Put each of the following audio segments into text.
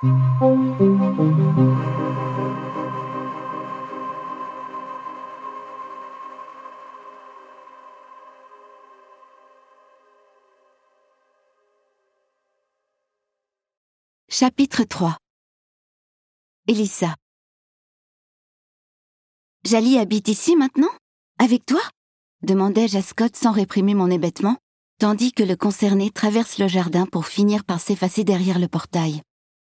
Chapitre 3. Elissa. Jali habite ici maintenant? Avec toi? Demandai-je à Scott sans réprimer mon hébétement, tandis que le concerné traverse le jardin pour finir par s'effacer derrière le portail.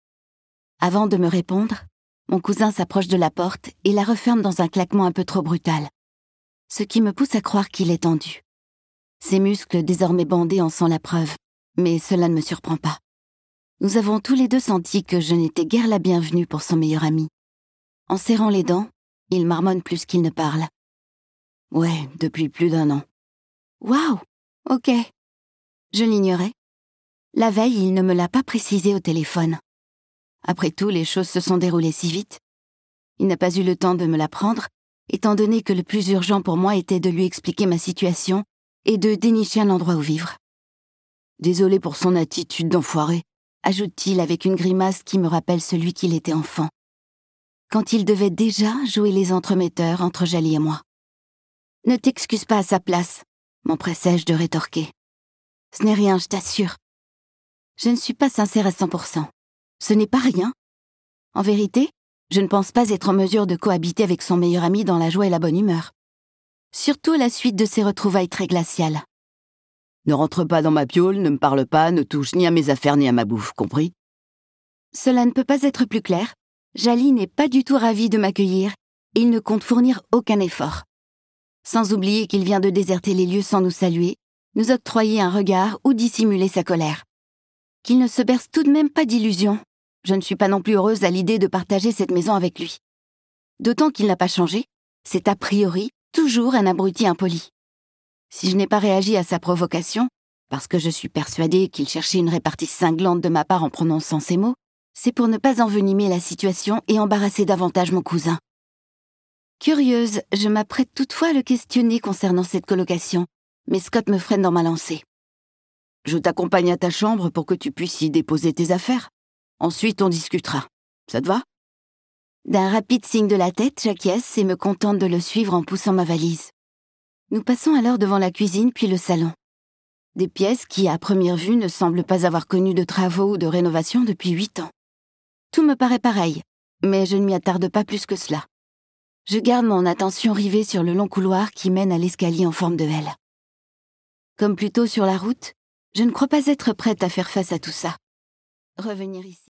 Avant de me répondre, mon cousin s'approche de la porte et la referme dans un claquement un peu trop brutal, ce qui me pousse à croire qu'il est tendu. Ses muscles désormais bandés en sont la preuve, mais cela ne me surprend pas. Nous avons tous les deux senti que je n'étais guère la bienvenue pour son meilleur ami. En serrant les dents, il marmonne plus qu'il ne parle. Ouais, depuis plus d'1 an. Waouh, ok. Je l'ignorais. La veille, il ne me l'a pas précisé au téléphone. Après tout, les choses se sont déroulées si vite. Il n'a pas eu le temps de me l'apprendre, étant donné que le plus urgent pour moi était de lui expliquer ma situation et de dénicher un endroit où vivre. Désolé pour son attitude d'enfoiré, ajoute-t-il avec une grimace qui me rappelle celui qu'il était enfant, quand il devait déjà jouer les entremetteurs entre Jali et moi. Ne t'excuse pas à sa place, m'empressai-je de rétorquer. Ce n'est rien, je t'assure. Je ne suis pas sincère à 100%. Ce n'est pas rien. En vérité, je ne pense pas être en mesure de cohabiter avec son meilleur ami dans la joie et la bonne humeur. Surtout à la suite de ces retrouvailles très glaciales. Ne rentre pas dans ma piole, ne me parle pas, ne touche ni à mes affaires ni à ma bouffe, compris? Cela ne peut pas être plus clair. Jali n'est pas du tout ravi de m'accueillir et il ne compte fournir aucun effort. Sans oublier qu'il vient de déserter les lieux sans nous saluer, nous octroyer un regard ou dissimuler sa colère. Qu'il ne se berce tout de même pas d'illusions. Je ne suis pas non plus heureuse à l'idée de partager cette maison avec lui. D'autant qu'il n'a pas changé, c'est a priori toujours un abruti impoli. Si je n'ai pas réagi à sa provocation, parce que je suis persuadée qu'il cherchait une répartie cinglante de ma part en prononçant ces mots, c'est pour ne pas envenimer la situation et embarrasser davantage mon cousin. Curieuse, je m'apprête toutefois à le questionner concernant cette colocation, mais Scott me freine dans ma lancée. Je t'accompagne à ta chambre pour que tu puisses y déposer tes affaires. Ensuite, on discutera. Ça te va? D'un rapide signe de la tête, j'acquiesce et me contente de le suivre en poussant ma valise. Nous passons alors devant la cuisine puis le salon. Des pièces qui, à première vue, ne semblent pas avoir connu de travaux ou de rénovation depuis 8 ans. Tout me paraît pareil, mais je ne m'y attarde pas plus que cela. Je garde mon attention rivée sur le long couloir qui mène à l'escalier en forme de L. Comme plus tôt sur la route, je ne crois pas être prête à faire face à tout ça. Revenir ici.